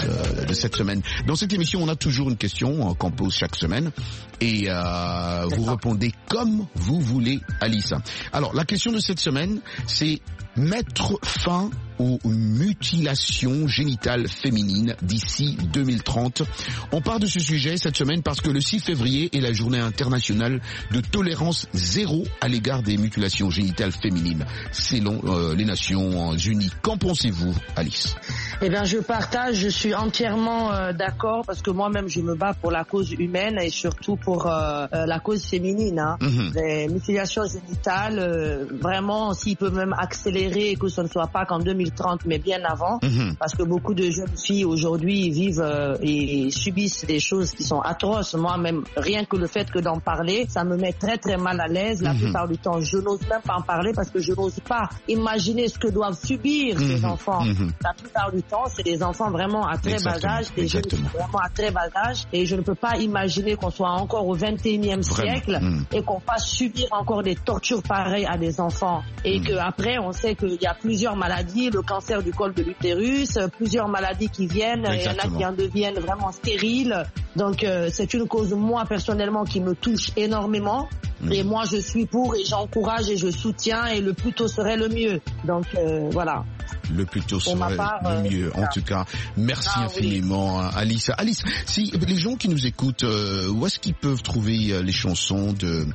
de cette semaine. Dans cette émission, on a toujours une question qu'on pose chaque semaine et vous répondez comme vous voulez, Alice. Alors, la question de cette semaine, c'est mettre fin aux mutilations génitales féminines d'ici 2030. On parle de ce sujet cette semaine parce que le 6 février est la journée internationale de tolérance zéro à l'égard des mutilations génitales féminines, selon les Nations Unies. Qu'en pensez-vous, Alice?
Eh bien, je partage, je suis entièrement d'accord parce que moi-même, je me bats pour la cause humaine et surtout pour la cause féminine. Hein. Les mutilations génitales, vraiment, s'il peut même accélérer et que ce ne soit pas qu'en 2030, mais bien avant, parce que beaucoup de jeunes filles aujourd'hui vivent et subissent des choses qui sont atroces. Moi-même, rien que le fait que d'en parler, ça me met très très mal à l'aise. La plupart du temps, je n'ose même pas en parler parce que je n'ose pas imaginer ce que doivent subir ces enfants. La plupart du temps, c'est des enfants vraiment à très bas âge, des jeunes vraiment à très bas âge, et je ne peux pas imaginer qu'on soit encore au 21e siècle et qu'on fasse subir encore des tortures pareilles à des enfants. Et qu'après, on sait qu'il y a plusieurs maladies, le cancer du col de l'utérus, plusieurs maladies qui viennent, il y en a qui en deviennent vraiment stériles. Donc c'est une cause, moi personnellement, qui me touche énormément. Et moi je suis pour et j'encourage et je soutiens, et le plus tôt serait le mieux. Donc voilà.
Le plus tôt serait le mieux. En tout cas, merci infiniment, Alice. Alice, si les gens qui nous écoutent, où est-ce qu'ils peuvent trouver les chansons de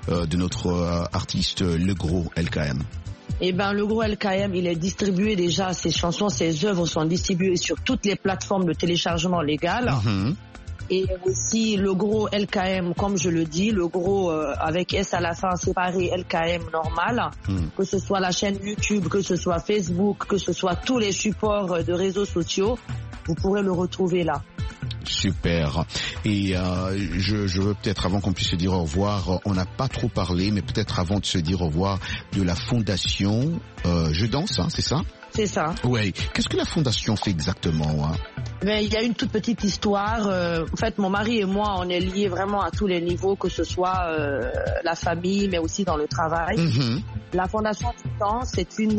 notre artiste Le Gros LKM?
Eh ben, Le Gros LKM, il est distribué déjà, ses chansons, ses œuvres sont distribuées sur toutes les plateformes de téléchargement légal. Et aussi Le Gros LKM, comme je le dis, Le Gros avec S à la fin séparé, LKM normal, que ce soit la chaîne YouTube, que ce soit Facebook, que ce soit tous les supports de réseaux sociaux, vous pourrez le retrouver là.
Super. Et je veux peut-être, avant qu'on puisse se dire au revoir, on n'a pas trop parlé, mais peut-être avant de se dire au revoir, de la fondation Je Danse, hein, c'est ça?
C'est ça.
Oui. Qu'est-ce que la fondation fait exactement, hein?
Mais il y a une toute petite histoire. En fait, mon mari et moi, on est liés vraiment à tous les niveaux, que ce soit la famille, mais aussi dans le travail. La Fondation Je Danse,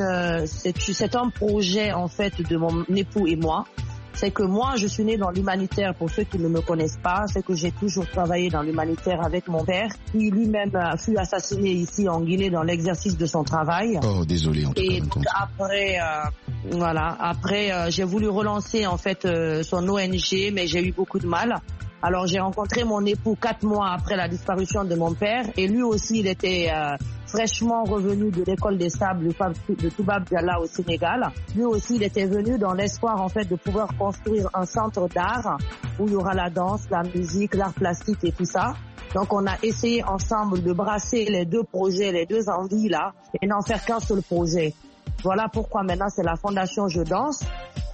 c'est un projet en fait de mon époux et moi. C'est que moi, je suis née dans l'humanitaire, pour ceux qui ne me connaissent pas. C'est que j'ai toujours travaillé dans l'humanitaire avec mon père, qui lui-même fut assassiné ici en Guinée dans l'exercice de son travail.
Oh, désolé. En tout cas,
et donc après, j'ai voulu relancer en fait son ONG, mais j'ai eu beaucoup de mal. Alors j'ai rencontré mon époux 4 mois après la disparition de mon père, et lui aussi, il était fraîchement revenu de l'école des sables de Toubab Diala au Sénégal. Lui aussi, il était venu dans l'espoir en fait de pouvoir construire un centre d'art où il y aura la danse, la musique, l'art plastique et tout ça. Donc on a essayé ensemble de brasser les deux projets, les deux envies là, et n'en faire qu'un seul projet. Voilà pourquoi maintenant c'est la Fondation Je Danse.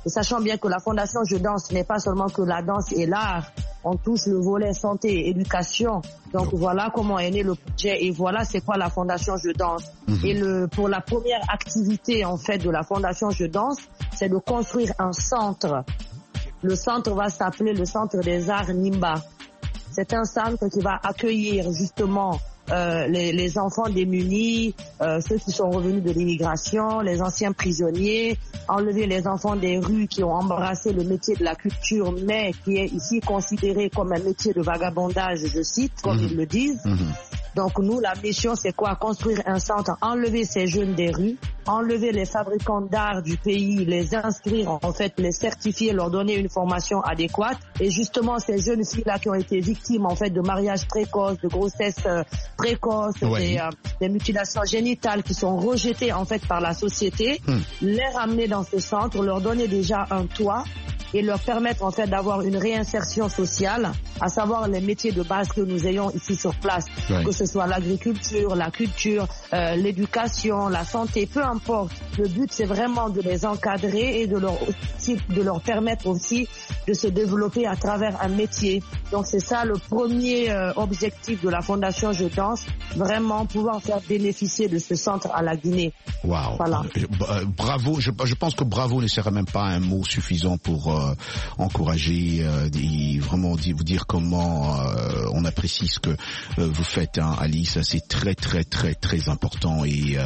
Et sachant bien que la Fondation Je Danse n'est pas seulement que la danse et l'art, on touche le volet santé, éducation. Donc voilà comment est né le projet et voilà c'est quoi la Fondation Je Danse. Et pour la première activité en fait de la Fondation Je Danse, c'est de construire un centre. Le centre va s'appeler le Centre des Arts Nimba. C'est un centre qui va accueillir justement les enfants démunis, ceux qui sont revenus de l'immigration, les anciens prisonniers, enlever les enfants des rues qui ont embrassé le métier de la culture, mais qui est ici considéré comme un métier de vagabondage, je cite, comme ils le disent. Donc nous, la mission, c'est quoi? Construire un centre, enlever ces jeunes des rues, enlever les fabricants d'art du pays, les inscrire, en fait, les certifier, leur donner une formation adéquate. Et justement, ces jeunes filles-là qui ont été victimes, en fait, de mariages précoces, de grossesses précoces, des mutilations génitales qui sont rejetées, en fait, par la société, les ramener dans ce centre, leur donner déjà un toit et leur permettre, en fait, d'avoir une réinsertion sociale, à savoir les métiers de base que nous ayons ici sur place, que ce soit l'agriculture, la culture, l'éducation, la santé, peu importe. Le but, c'est vraiment de les encadrer et de leur permettre aussi de se développer à travers un métier. Donc c'est ça le premier objectif de la Fondation Je Danse, vraiment pouvoir faire bénéficier de ce centre à la Guinée.
Waouh. Voilà. Bravo, je pense que bravo ne serait même pas un mot suffisant pour encourager et vraiment vous dire comment on apprécie ce que vous faites, hein, Alice. C'est très très très très important et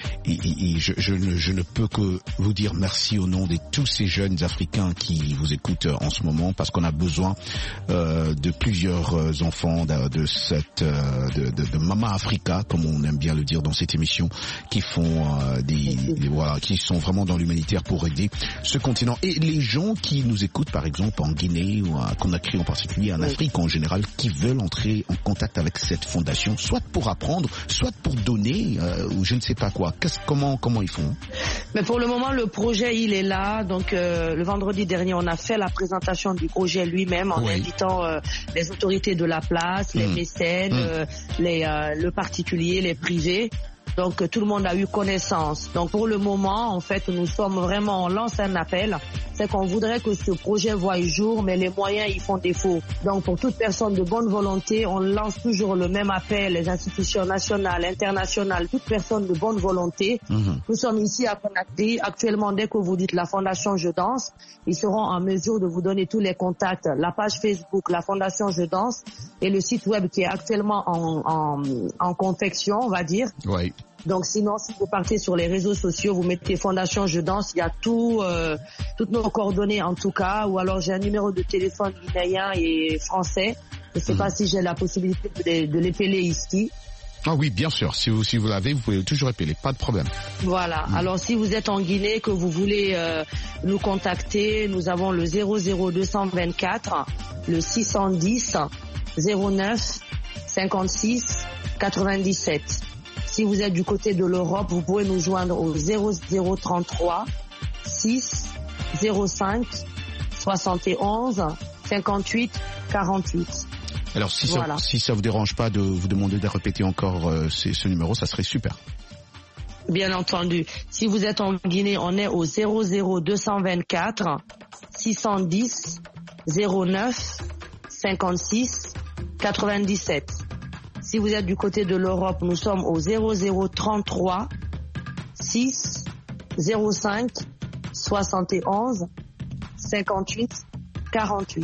je ne peux que vous dire merci au nom de tous ces jeunes Africains qui vous écoutent en ce moment, parce qu'on a besoin de plusieurs enfants de Mama Africa, comme on aime bien le dire dans cette émission, qui font qui sont vraiment dans l'humanitaire pour aider ce continent. Et les gens qui nous écoutent, par exemple en Guinée ou à Conakry en particulier, en Afrique en général, qui veulent entrer en contact avec cette fondation, soit pour apprendre, soit pour donner, ou je ne sais pas quoi. Comment ils font?
Mais pour le moment, le projet, il est là. Donc, le vendredi dernier, on a fait la présentation du projet lui-même en invitant les autorités de la place, les mécènes, le particulier, les privés. Donc tout le monde a eu connaissance. Donc pour le moment, en fait, on lance un appel. C'est qu'on voudrait que ce projet voie jour, mais les moyens, ils font défaut. Donc pour toute personne de bonne volonté, on lance toujours le même appel, les institutions nationales, internationales, toute personne de bonne volonté. Nous sommes ici à Conakry. Actuellement, dès que vous dites la Fondation Je Danse, ils seront en mesure de vous donner tous les contacts, la page Facebook, la Fondation Je Danse, et le site web qui est actuellement en confection, on va dire.
Oui.
Donc sinon, si vous partez sur les réseaux sociaux, vous mettez Fondation Je Danse, il y a toutes nos coordonnées en tout cas, ou alors j'ai un numéro de téléphone guinéen et français. Je ne sais pas si j'ai la possibilité de l'épeler ici.
Ah oui, bien sûr. Si vous l'avez, vous pouvez toujours épeler, pas de problème.
Voilà. Alors si vous êtes en Guinée, que vous voulez nous contacter, nous avons le 00224, le 610 09 56 97. Si vous êtes du côté de l'Europe, vous pouvez nous joindre au 0033 6 05 71 58 48.
Alors si ça vous dérange pas de vous demander de répéter encore ce numéro, ça serait super.
Bien entendu. Si vous êtes en Guinée, on est au 00224 610 09 56 97. Si vous êtes du côté de l'Europe, nous sommes au 0033 6 05 71 58 48.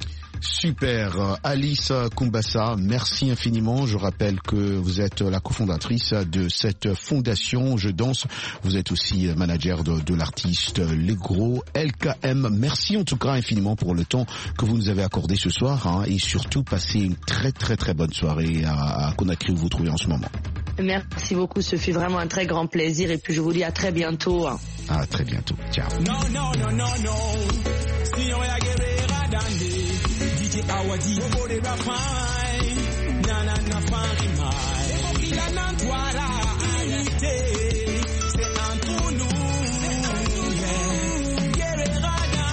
Super. Alice Kumbassa, merci infiniment. Je rappelle que vous êtes la cofondatrice de cette fondation Je Danse. Vous êtes aussi manager de l'artiste Legros LKM. Merci en tout cas infiniment pour le temps que vous nous avez accordé ce soir, hein, et surtout passez une très très très bonne soirée à Conakry où vous vous trouvez en ce moment.
Merci beaucoup, ce fut vraiment un très grand plaisir et puis je vous dis à très bientôt.
À très bientôt. Ciao.
Awadi obore rafai nana na fari mai kila nantwara aite se antunu gere gada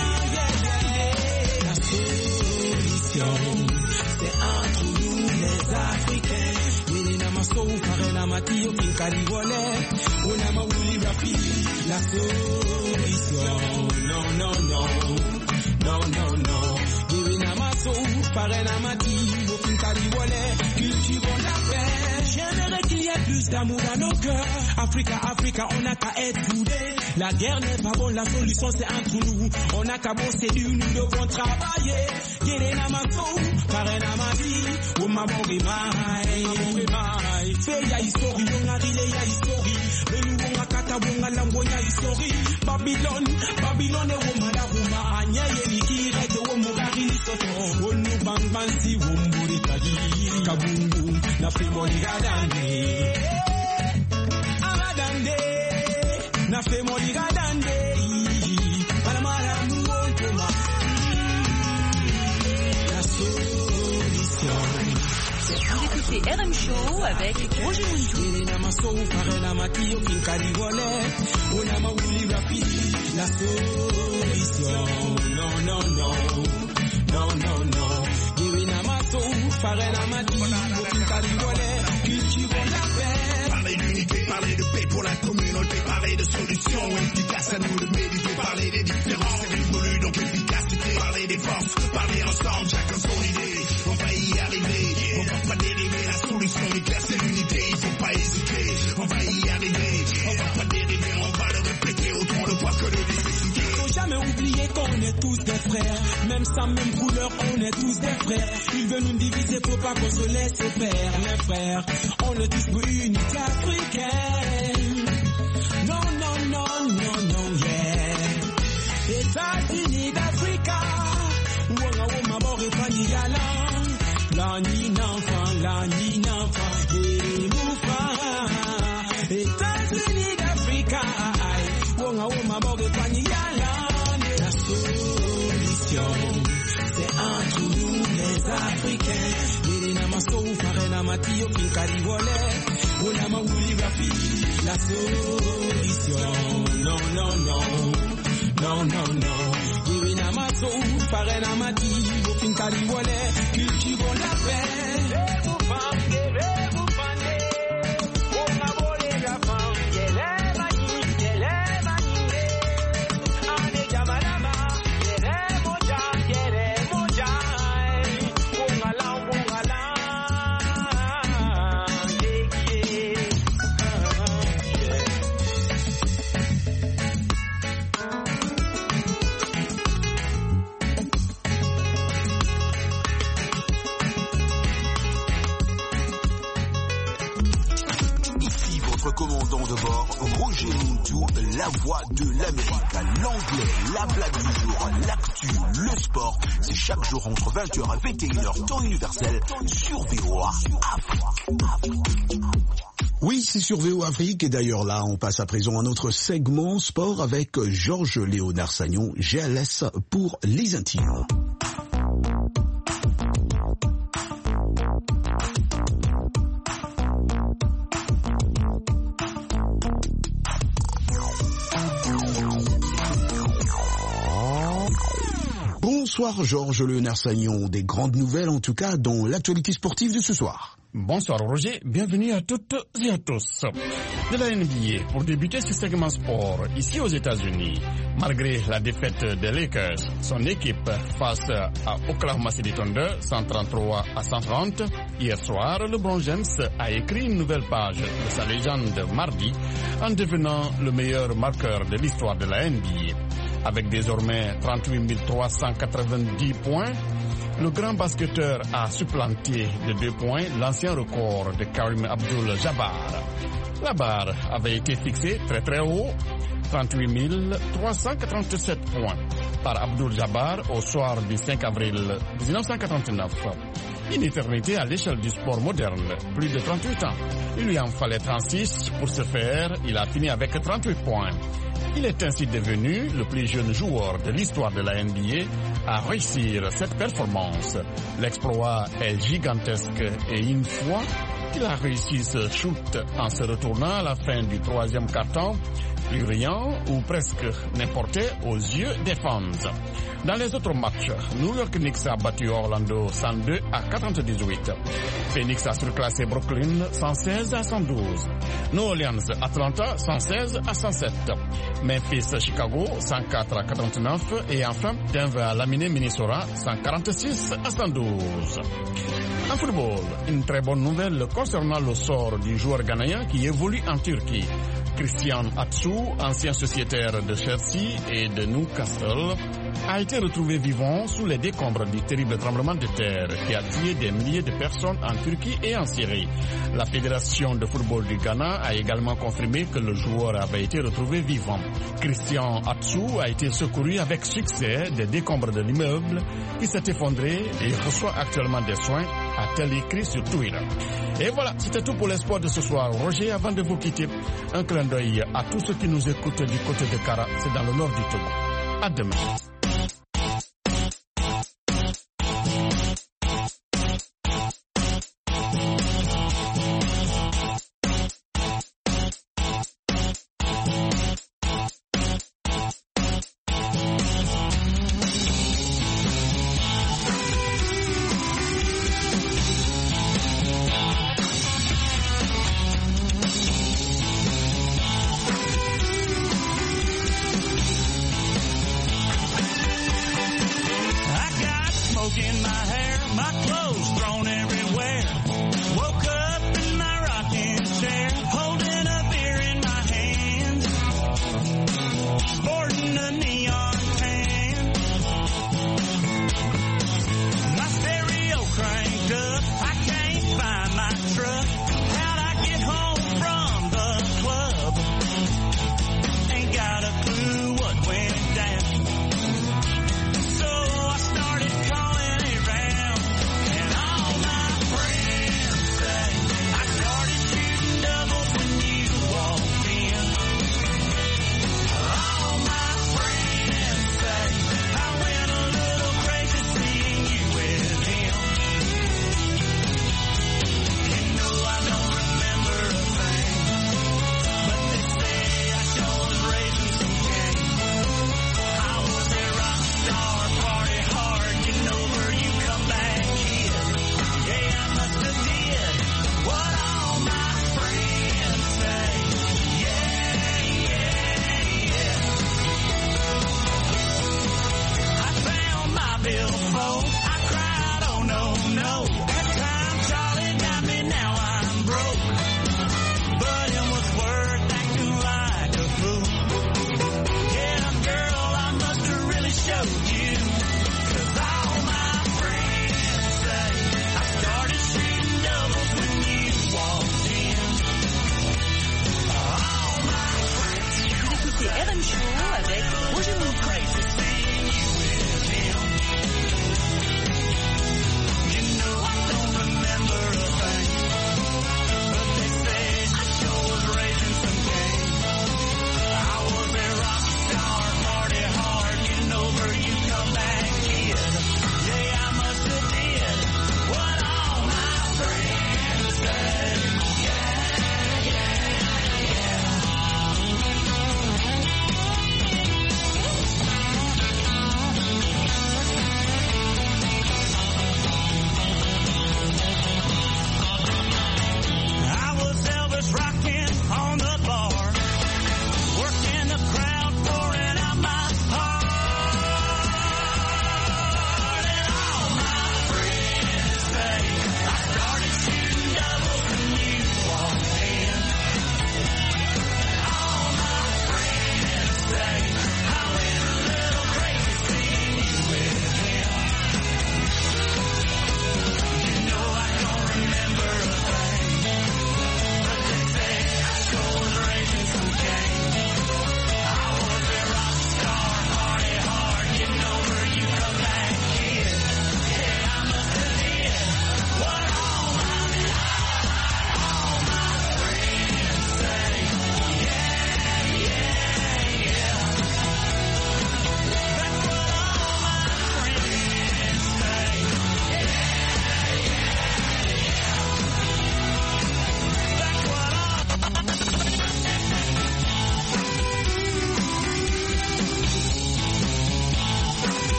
la solution c'est entre nous les Africains milina maso parela matio kinkari wole ona mauli rapi la solution J'aimerais qu'il y ait plus d'amour dans nos cœurs. Africa, on n'a qu'à être soudés. La guerre n'est pas bonne, la solution c'est entre nous. On n'a qu'à bosser dur, nous devons travailler. Guéré Namaso, Karen Amadi, Oumabori Mai. Fais ya history, on a rile ya history. Belu on a katabonga lango ya history. Babylon e womada wuma. Anya ye likire te womogari lisoto. Onu bangbansi wombori kadi. Kabungu, na femoli gadande. Agadande, na femoli gadande. Palamara muotoma. La solution.
Vous écoutez RM Show avec Roger Muntou.
La solution. Non.
Parler d'unité, parler de paix pour la communauté, parler de solutions efficaces à nous de méditer, parler des différences, c'est résolu donc efficacité, parler des forces, parler ensemble, chacun son idée, on va y arriver, on va pas dériver, la solution est claire, c'est l'unité, il faut pas hésiter, on va y arriver, on va pas dériver, on va le répéter, autant de fois que de nécessité.
Faut jamais oublier qu'on est tous des frères, même sans même couleur, on est tous des frères. Ils veulent nous diviser, faut pas qu'on se laisse faire, les frères. On est tous pour unité africaine. Non, yeah. États-Unis d'Africa, Wonga Bore Paniyala, la nina enfant, et Moufa. États-Unis d'Africa, Wonga Bore Paniyala, la solution, c'est entre nous les Africains. La solution, non. Irina Maso, Farena Mati, Bofinkali Wole, cultivons la paix. Vous pandez, on a volé la femme, qu'elle est maniée, Ane Jamalama, qu'elle est moja, Wongala.
Commandant de bord, Roger Muntou, la voix de l'Amérique, l'anglais, la blague du jour, l'actu, le sport, c'est chaque jour entre 20h et 21h, temps universel, sur VOA Afrique. Oui, c'est sur VOA Afrique, et d'ailleurs là, on passe à présent à notre segment sport avec Georges Léonard Sagnon, GLS pour les intimes. Bonsoir Georges Léonard Sagnon, des grandes nouvelles en tout cas dans l'actualité sportive de ce soir.
Bonsoir Roger, bienvenue à toutes et à tous. De la NBA, pour débuter ce segment sport, ici aux États-Unis, malgré la défaite des Lakers, son équipe face à Oklahoma City Thunder 133-130, hier soir, LeBron James a écrit une nouvelle page de sa légende mardi en devenant le meilleur marqueur de l'histoire de la NBA. Avec désormais 38 390 points, le grand basketteur a supplanté de 2 points l'ancien record de Kareem Abdul-Jabbar. La barre avait été fixée très haut, 38 337 points, par Abdul-Jabbar au soir du 5 avril 1989. Une éternité à l'échelle du sport moderne, plus de 38 ans. Il lui en fallait 36 pour ce faire, il a fini avec 38 points. Il est ainsi devenu le plus jeune joueur de l'histoire de la NBA à réussir cette performance. L'exploit est gigantesque et une fois, qu'il a réussi ce shoot en se retournant à la fin du troisième quart-temps, plus riant ou presque n'importe aux yeux des fans. Dans les autres matchs, New York Knicks a battu Orlando 102 à 98. Phoenix a surclassé Brooklyn 116 à 112. New Orleans Atlanta 116 à 107. Memphis Chicago 104 à 89 et enfin Denver a laminé Minnesota 146 à 112. En football, une très bonne nouvelle concernant le sort du joueur ghanéen qui évolue en Turquie. Christian Atsu, ancien sociétaire de Chelsea et de Newcastle, a été retrouvé vivant sous les décombres du terrible tremblement de terre qui a tué des milliers de personnes en Turquie et en Syrie. La Fédération de football du Ghana a également confirmé que le joueur avait été retrouvé vivant. Christian Atsu a été secouru avec succès des décombres de l'immeuble qui s'est effondré et reçoit actuellement des soins, a-t-elle écrit sur Twitter. Et voilà, c'était tout pour l'espoir de ce soir. Roger, avant de vous quitter, un clin d'œil à tous ceux qui nous écoutent du côté de Kara, c'est dans le nord du Togo. À demain.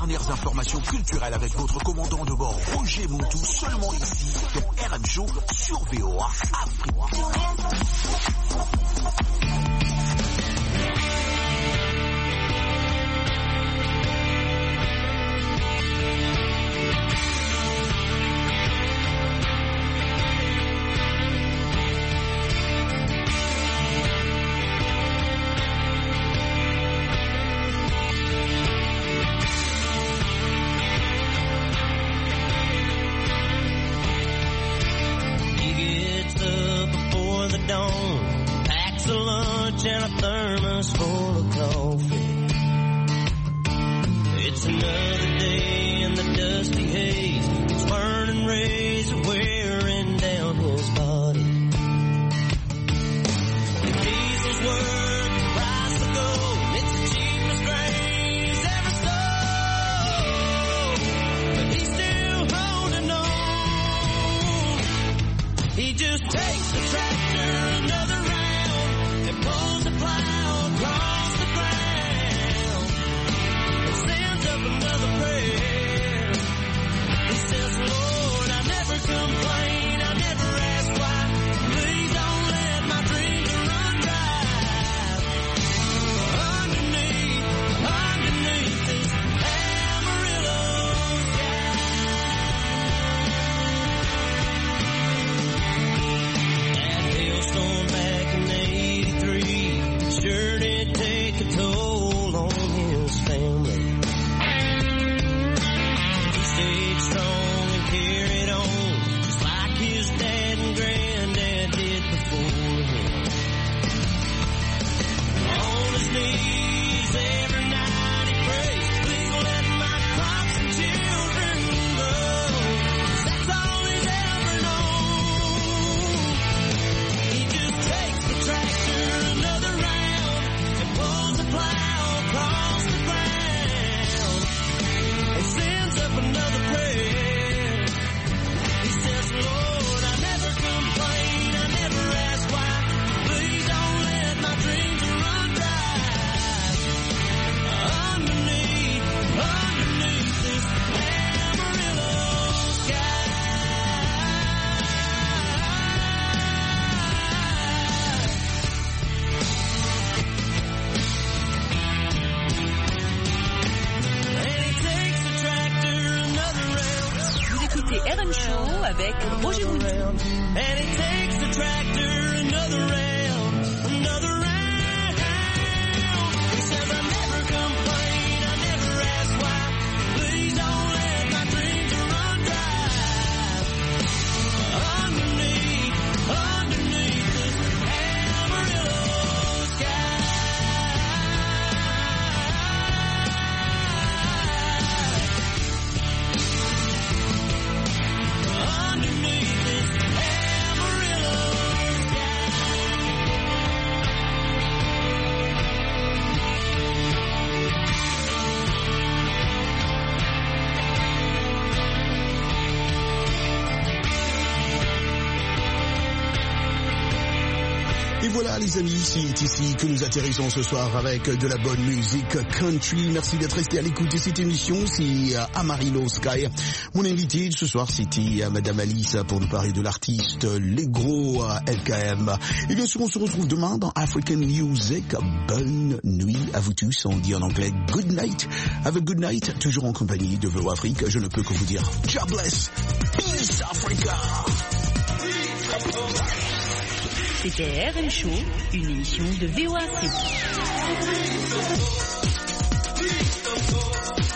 dernières informations culturelles avec votre commandant de bord Roger Montou, seulement ici dans RM Show sur VOA Afrique.
And a thermos full of coffee. It's another day in the dusty haze. It's burning rays are wearing down his body. The diesel's work, the price of gold, it's the cheapest grain he's ever sold. But he's still holding on. He just takes the tractor another round and pulls the plow across the ground and sends up another prayer. He says, Lord, I never complain, I never ask why. Please don't let my dreams run dry. Underneath this Amarillo sky. That hailstorm back in '83 sure did take a toll on his family. He stayed strong and carried on, just like his dad and granddad did before him. On his knees every night he prays, please let my crops and children grow. 'Cause that's all he's ever known. He just takes the tractor another round and pulls the plow across the ground and sends up another prayer. He says, Lord, I never complain, I never ask why. Please don't let my dreams run dry. Underneath this Amarillo sky. And he takes the tractor another round.
Vous écoutez RM Show avec Roger Montou.
And he takes the tractor another round, another round. He says, I never complain, I never ask why. Please don't let my dreams run dry. Underneath this Amarillo sky. Underneath this Amarillo
Et voilà les amis, c'est ici que nous atterrissons ce soir avec de la bonne musique country. Merci d'être resté à l'écoute de cette émission, c'est Amarillo Sky. Mon invité ce soir c'était Madame Alice pour nous parler de l'artiste Les Gros LKM. Et bien sûr on se retrouve demain dans African Music. Bonne nuit à vous tous, on dit en anglais good night. Have a good night, toujours en compagnie de VOA Afrique. Je ne peux que vous dire God bless, peace Africa.
C'était RM Show, une émission de VOA Afrique.